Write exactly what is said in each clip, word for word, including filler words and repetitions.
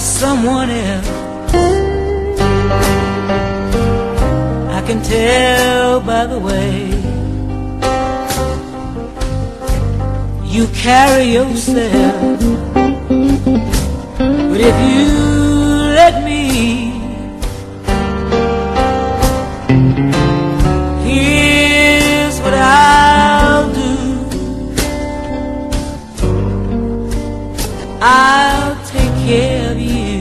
someone else. I can tell by the way you carry yourself. But if you let me, here's what I'll do. I'll take care of you.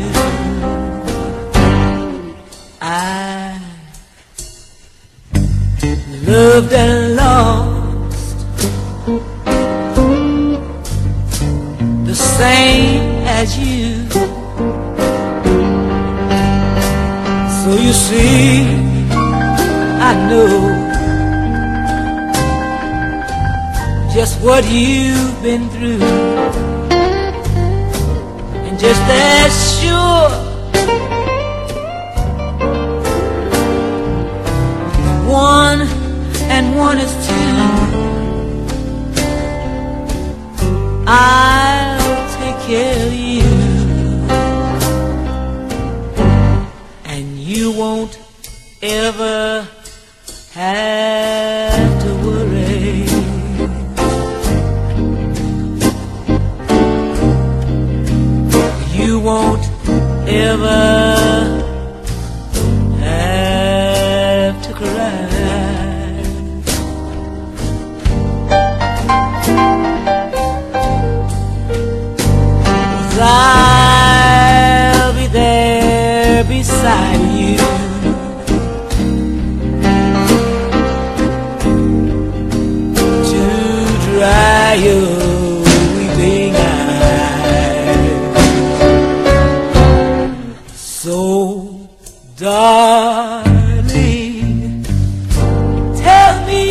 I loved and lost the same as you. So you see, I know just what you've been through, and just as sure one and one is two, I'll take care of you, and you won't ever have to worry. You won't ever have to cry. I'll be there beside you to dry your weeping eyes. So, darling, tell me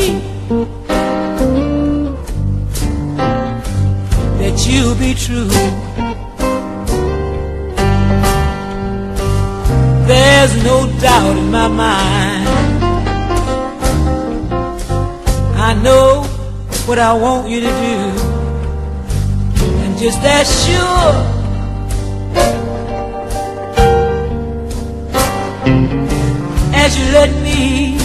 that you'll be true. There's no doubt in my mind. I know what I want you to do, and just as sure as you let me,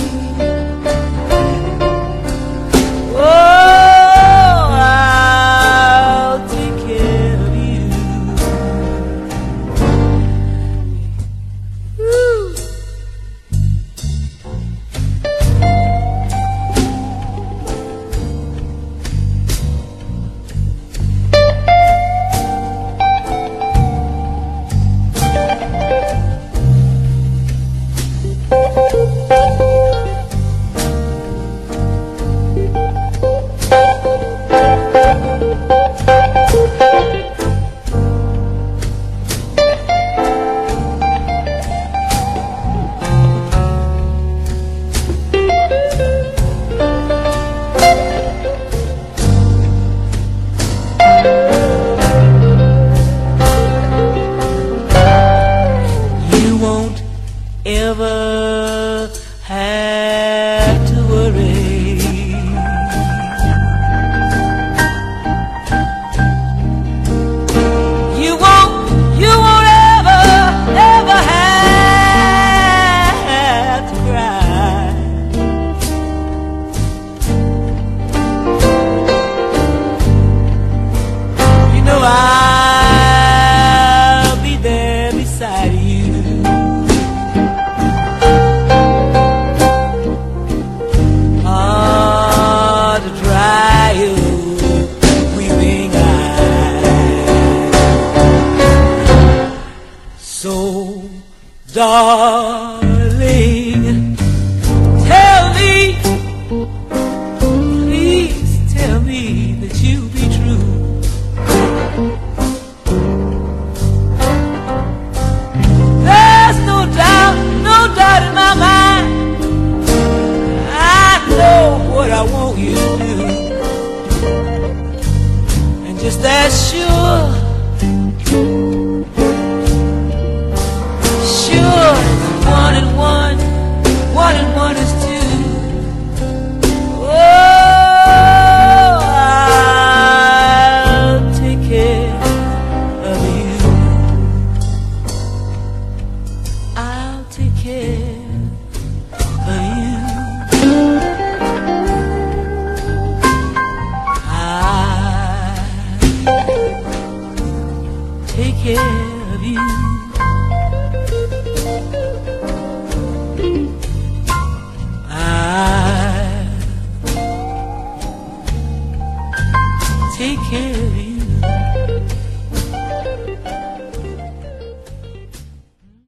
oh, I'll take care of you. Ever have to worry. You won't, you won't ever, ever have to cry. You know I'll be there beside you darling, tell me, please tell me that you'll be true. There's no doubt, no doubt in my mind. I know what I want you to do, and just as sure